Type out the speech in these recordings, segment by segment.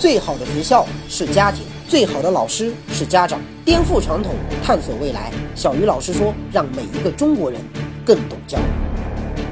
最好的学校是家庭，最好的老师是家长。颠覆传统，探索未来。小鱼老师说，让每一个中国人更懂教育。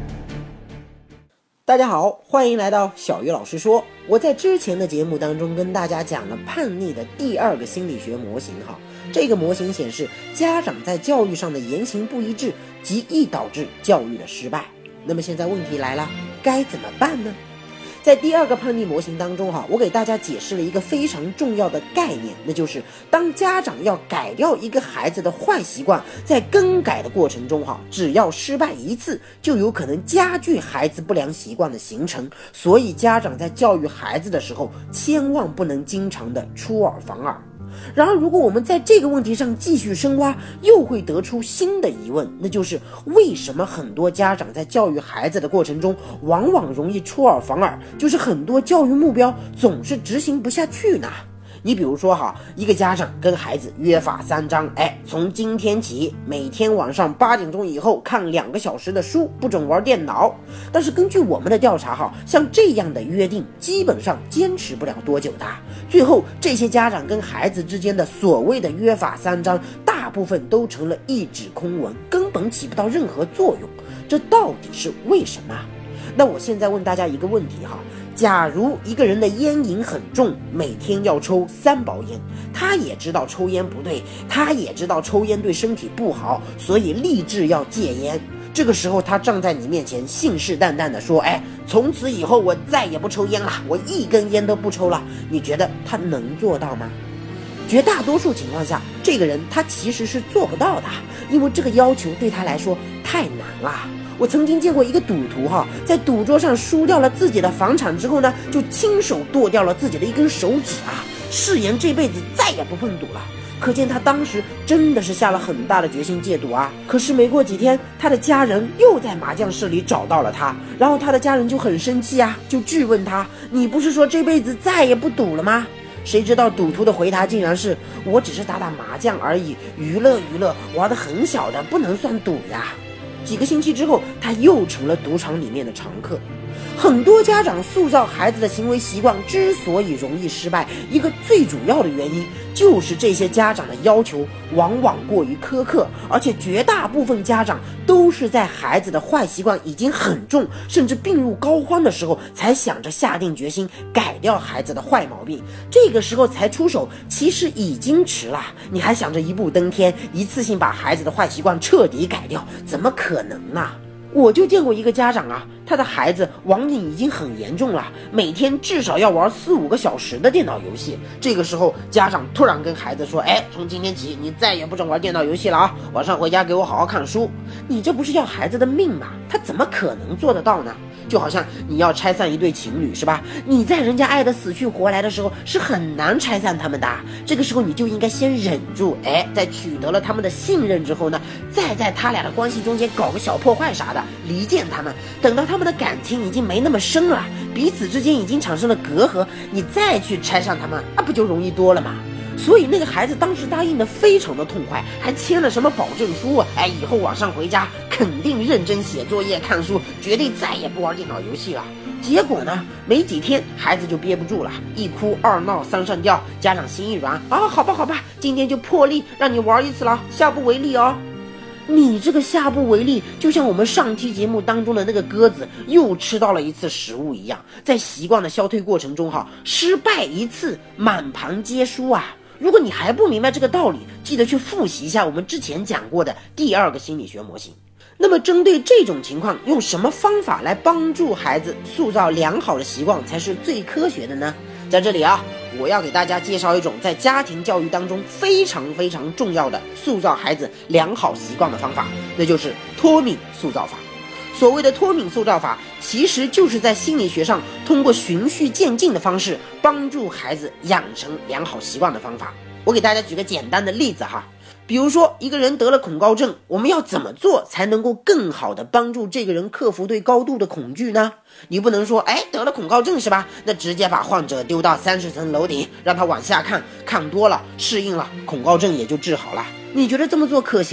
大家好，欢迎来到小鱼老师说。我在之前的节目当中跟大家讲了叛逆的第二个心理学模型哈。这个模型显示，家长在教育上的言行不一致，极易导致教育的失败。那么现在问题来了，该怎么办呢？在第二个叛逆模型当中我给大家解释了一个非常重要的概念，那就是当家长要改掉一个孩子的坏习惯，在更改的过程中只要失败一次，就有可能加剧孩子不良习惯的形成。所以家长在教育孩子的时候，千万不能经常的出尔反尔。然而如果我们在这个问题上继续深挖，又会得出新的疑问，那就是为什么很多家长在教育孩子的过程中往往容易出尔反尔，就是很多教育目标总是执行不下去呢？你比如说一个家长跟孩子约法三章，从今天起每天晚上8点钟以后看2个小时的书，不准玩电脑。但是根据我们的调查像这样的约定基本上坚持不了多久的。最后这些家长跟孩子之间的所谓的约法三章，大部分都成了一纸空文，根本起不到任何作用。这到底是为什么？那我现在问大家一个问题假如一个人的烟瘾很重，每天要抽3包烟，他也知道抽烟不对，他也知道抽烟对身体不好，所以立志要戒烟。这个时候他站在你面前信誓旦旦地说，从此以后我再也不抽烟了，我一根烟都不抽了。你觉得他能做到吗？绝大多数情况下，这个人他其实是做不到的，因为这个要求对他来说太难了。我曾经见过一个赌徒在赌桌上输掉了自己的房产之后呢，就亲手剁掉了自己的一根手指誓言这辈子再也不碰赌了。可见他当时真的是下了很大的决心戒赌可是没过几天，他的家人又在麻将室里找到了他，然后他的家人就很生气就质问他，你不是说这辈子再也不赌了吗？谁知道赌徒的回答竟然是，我只是打打麻将而已，娱乐娱乐，玩得很小的，不能算赌呀。几个星期之后，他又成了赌场里面的常客。很多家长塑造孩子的行为习惯之所以容易失败，一个最主要的原因就是这些家长的要求往往过于苛刻，而且绝大部分家长都是在孩子的坏习惯已经很重，甚至病入膏肓的时候，才想着下定决心改掉孩子的坏毛病。这个时候才出手，其实已经迟了。你还想着一步登天，一次性把孩子的坏习惯彻底改掉，怎么可能呢？我就见过一个家长他的孩子网瘾已经很严重了，每天至少要玩4-5个小时的电脑游戏。这个时候家长突然跟孩子说，从今天起你再也不准玩电脑游戏了晚上回家给我好好看书。你这不是要孩子的命吗？他怎么可能做得到呢？就好像你要拆散一对情侣是吧，你在人家爱得死去活来的时候是很难拆散他们的。这个时候你就应该先忍住，在取得了他们的信任之后呢，再在他俩的关系中间搞个小破坏啥的，离间他们。等到他们的感情已经没那么深了，彼此之间已经产生了隔阂，你再去拆散他们，不就容易多了吗？所以那个孩子当时答应的非常的痛快，还签了什么保证书以后晚上回家肯定认真写作业看书，绝对再也不玩电脑游戏了。结果呢，没几天孩子就憋不住了，一哭二闹三上吊，家长心一软好吧，今天就破例让你玩一次了，下不为例你这个下不为例，就像我们上期节目当中的那个鸽子又吃到了一次食物一样，在习惯的消退过程中失败一次满盘皆输如果你还不明白这个道理，记得去复习一下我们之前讲过的第二个心理学模型。那么针对这种情况，用什么方法来帮助孩子塑造良好的习惯才是最科学的呢？在这里我要给大家介绍一种在家庭教育当中非常非常重要的塑造孩子良好习惯的方法，那就是脱敏塑造法。所谓的脱敏塑造法，其实就是在心理学上通过循序渐进的方式帮助孩子养成良好习惯的方法。我给大家举个简单的例子比如说一个人得了恐高症，我们要怎么做才能够更好的帮助这个人克服对高度的恐惧呢？你不能说得了恐高症是吧，那直接把患者丢到30层楼顶，让他往下看，看多了适应了，恐高症也就治好了。你觉得这么做可行吗？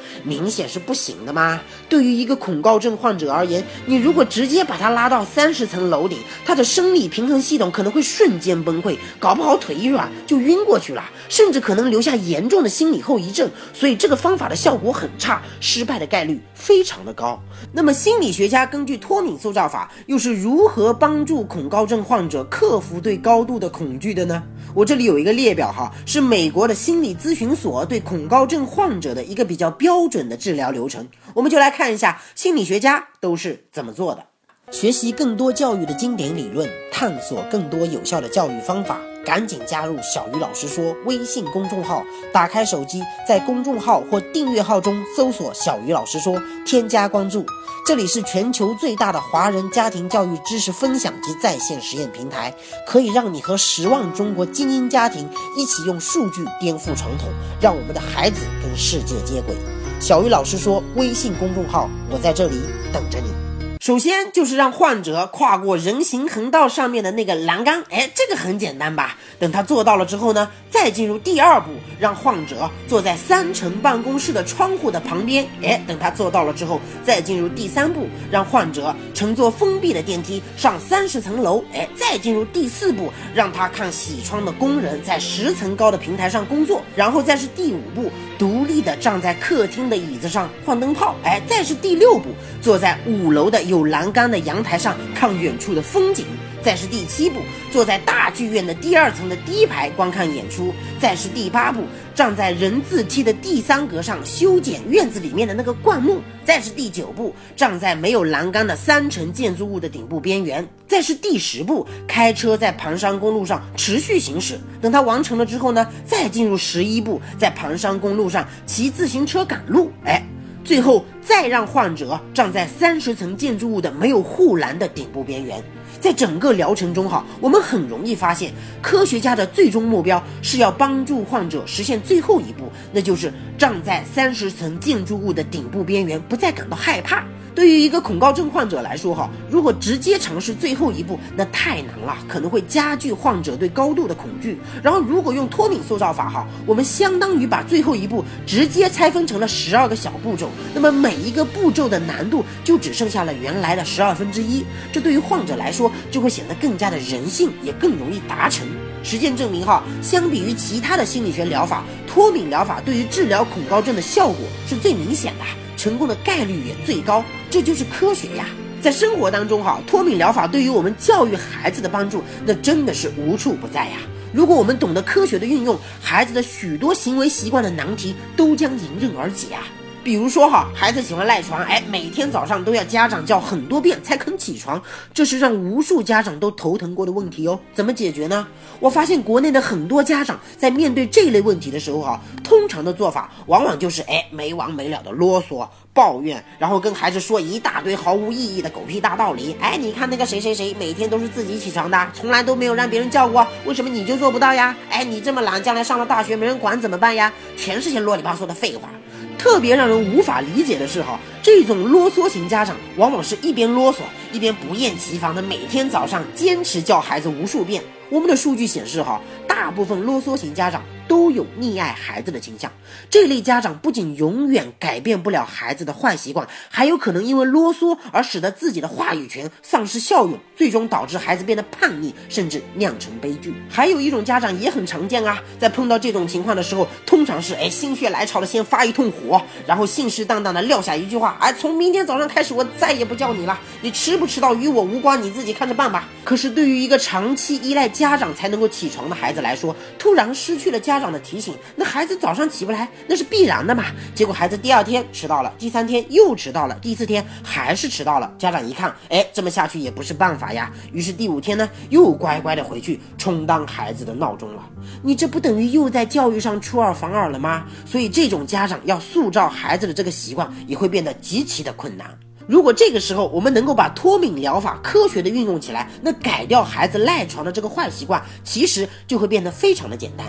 明显是不行的嘛。对于一个恐高症患者而言，你如果直接把他拉到30层楼顶，他的生理平衡系统可能会瞬间崩溃，搞不好腿一软就晕过去了，甚至可能留下严重的心理后遗症。所以这个方法的效果很差，失败的概率非常的高。那么心理学家根据脱敏塑造法又是如何帮助恐高症患者克服对高度的恐惧的呢？我这里有一个列表哈，是美国的心理咨询所对恐高症患者的一个比较标准的治疗流程，我们就来看一下心理学家都是怎么做的。学习更多教育的经典理论，探索更多有效的教育方法，赶紧加入小鱼老师说微信公众号，打开手机，在公众号或订阅号中搜索小鱼老师说，添加关注。这里是全球最大的华人家庭教育知识分享及在线实验平台，可以让你和10万中国精英家庭一起用数据颠覆传统，让我们的孩子跟世界接轨。小鱼老师说微信公众号，我在这里等着你。首先就是让患者跨过人行横道上面的那个栏杆，这个很简单吧？等他做到了之后呢，再进入第2步，让患者坐在3层办公室的窗户的旁边，等他做到了之后，再进入第3步，让患者乘坐封闭的电梯上30层楼，再进入第4步，让他看洗窗的工人在10层高的平台上工作，然后再是第5步，独立的站在客厅的椅子上换灯泡，再是第6步，坐在5楼的有栏杆的阳台上看远处的风景，再是第7步，坐在大剧院的第2层的第1排观看演出，再是第8步，站在人字梯的第3格上修剪院子里面的那个灌木，再是第9步，站在没有栏杆的3层建筑物的顶部边缘，再是第10步，开车在盘山公路上持续行驶。等他完成了之后呢，再进入11步，在盘山公路上骑自行车赶路，最后再让患者站在30层建筑物的没有护栏的顶部边缘。在整个疗程中我们很容易发现，科学家的最终目标是要帮助患者实现最后一步，那就是站在30层建筑物的顶部边缘，不再感到害怕。对于一个恐高症患者来说如果直接尝试最后一步，那太难了，可能会加剧患者对高度的恐惧。然后如果用脱敏塑造法我们相当于把最后一步直接拆分成了12个小步骤，那么每一个步骤的难度就只剩下了原来的1/12，这对于患者来说就会显得更加的人性，也更容易达成。实践证明相比于其他的心理学疗法，脱敏疗法对于治疗恐高症的效果是最明显的，成功的概率也最高，这就是科学呀。在生活当中脱敏疗法对于我们教育孩子的帮助，那真的是无处不在呀。如果我们懂得科学的运用，孩子的许多行为习惯的难题都将迎刃而解啊。比如说孩子喜欢赖床，每天早上都要家长叫很多遍才肯起床，这是让无数家长都头疼过的问题哦。怎么解决呢？我发现国内的很多家长在面对这类问题的时候通常的做法往往就是没完没了的啰嗦抱怨，然后跟孩子说一大堆毫无意义的狗屁大道理。你看那个谁谁谁每天都是自己起床的，从来都没有让别人叫过，为什么你就做不到呀？你这么懒，将来上了大学没人管怎么办呀？全是些啰里吧嗦的废话。特别让人无法理解的是这种啰嗦型家长往往是一边啰嗦一边不厌其烦的每天早上坚持叫孩子无数遍。我们的数据显示大部分啰嗦型家长都有溺爱孩子的倾向。这类家长不仅永远改变不了孩子的坏习惯，还有可能因为啰嗦而使得自己的话语权丧失效用，最终导致孩子变得叛逆，甚至酿成悲剧。还有一种家长也很常见在碰到这种情况的时候，通常是心血来潮的先发一通火，然后信誓旦旦的撂下一句话，从明天早上开始我再也不叫你了，你迟不迟到与我无关，你自己看着办吧。可是对于一个长期依赖家长才能够起床的孩子来说，突然失去了家长的提醒，那孩子早上起不来那是必然的嘛。结果孩子第2天迟到了，第3天又迟到了，第4天还是迟到了。家长一看这么下去也不是办法呀，于是第5天呢又乖乖的回去充当孩子的闹钟了。你这不等于又在教育上出尔反尔了吗？所以这种家长要塑造孩子的这个习惯也会变得极其的困难。如果这个时候我们能够把脱敏疗法科学的运用起来，那改掉孩子赖床的这个坏习惯其实就会变得非常的简单。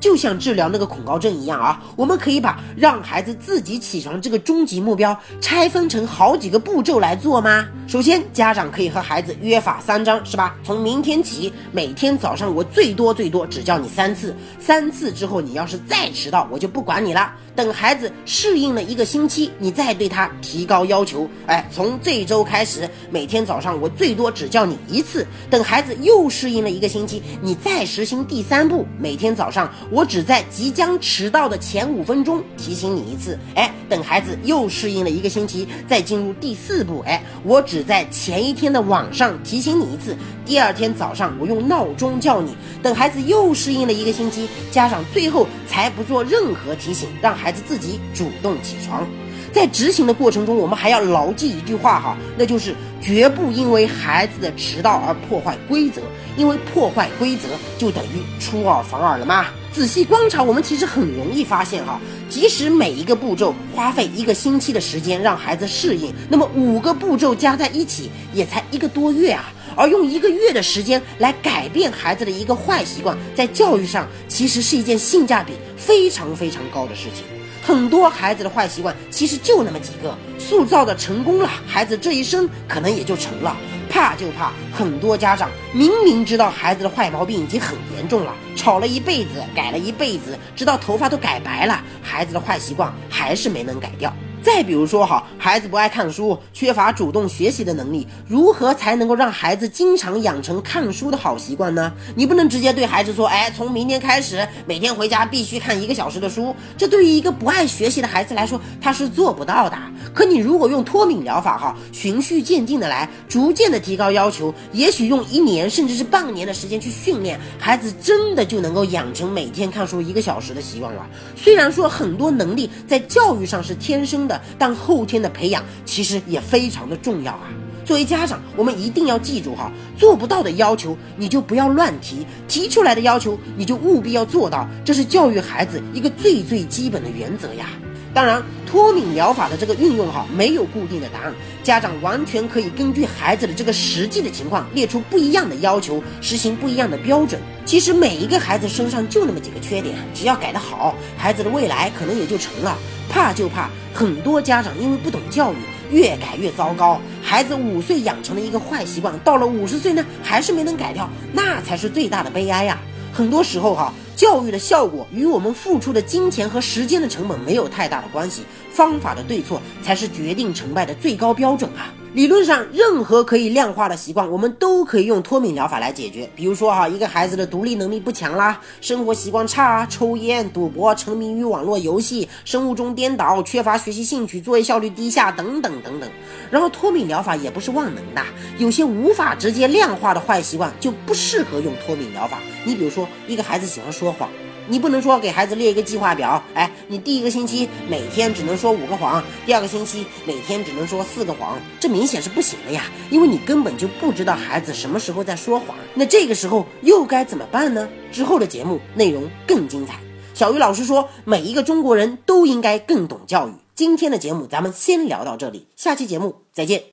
就像治疗那个恐高症一样啊，我们可以把让孩子自己起床这个终极目标拆分成好几个步骤来做吗？首先，家长可以和孩子约法3章，是吧？从明天起，每天早上我最多只叫你3次，3次之后你要是再迟到，我就不管你了。等孩子适应了1个星期，你再对他提高要求，从这周开始，每天早上我最多只叫你1次。等孩子又适应了1个星期，你再实行第3步，每天早上我只在即将迟到的前5分钟提醒你1次。等孩子又适应了1个星期，再进入第4步，我只在前一天的晚上提醒你1次，第2天早上我用闹钟叫你。等孩子又适应了1个星期，家长最后才不做任何提醒，让孩子自己主动起床。在执行的过程中，我们还要牢记一句话哈，那就是绝不因为孩子的迟到而破坏规则，因为破坏规则就等于出尔反尔了嘛。仔细观察，我们其实很容易发现哈，即使每一个步骤花费1个星期的时间让孩子适应，那么5个步骤加在一起也才1个多月啊。而用1个月的时间来改变孩子的一个坏习惯，在教育上其实是一件性价比非常高的事情。很多孩子的坏习惯其实就那么几个，塑造的成功了，孩子这一生可能也就成了。怕就怕很多家长明明知道孩子的坏毛病已经很严重了，吵了一辈子，改了一辈子，直到头发都改白了，孩子的坏习惯还是没能改掉。再比如说孩子不爱看书，缺乏主动学习的能力，如何才能够让孩子经常养成看书的好习惯呢？你不能直接对孩子说，从明天开始每天回家必须看1个小时的书，这对于一个不爱学习的孩子来说他是做不到的。可你如果用脱敏疗法循序渐进的来，逐渐的提高要求，也许用1年甚至是半年的时间去训练，孩子真的就能够养成每天看书1个小时的习惯了。虽然说很多能力在教育上是天生的，但后天的培养其实也非常的重要啊。作为家长，我们一定要记住做不到的要求你就不要乱提，提出来的要求你就务必要做到，这是教育孩子一个最基本的原则呀。当然，脱敏疗法的这个运用没有固定的答案，家长完全可以根据孩子的这个实际的情况列出不一样的要求，实行不一样的标准。其实每一个孩子身上就那么几个缺点，只要改得好，孩子的未来可能也就成了。怕就怕很多家长因为不懂教育，越改越糟糕，孩子5岁养成了一个坏习惯，到了50岁呢还是没能改掉，那才是最大的悲哀呀。很多时候教育的效果与我们付出的金钱和时间的成本没有太大的关系，方法的对错才是决定成败的最高标准啊。理论上，任何可以量化的习惯，我们都可以用脱敏疗法来解决。比如说一个孩子的独立能力不强啦，生活习惯差，抽烟、赌博、沉迷于网络游戏，生物钟颠倒，缺乏学习兴趣，作业效率低下，等等。然后脱敏疗法也不是万能的，有些无法直接量化的坏习惯就不适合用脱敏疗法。你比如说，一个孩子喜欢说谎，你不能说给孩子列一个计划表，你第1个星期每天只能说5个谎，第2个星期每天只能说4个谎，这明显是不行的呀，因为你根本就不知道孩子什么时候在说谎。那这个时候又该怎么办呢？之后的节目内容更精彩。小鱼老师说，每一个中国人都应该更懂教育。今天的节目咱们先聊到这里，下期节目再见。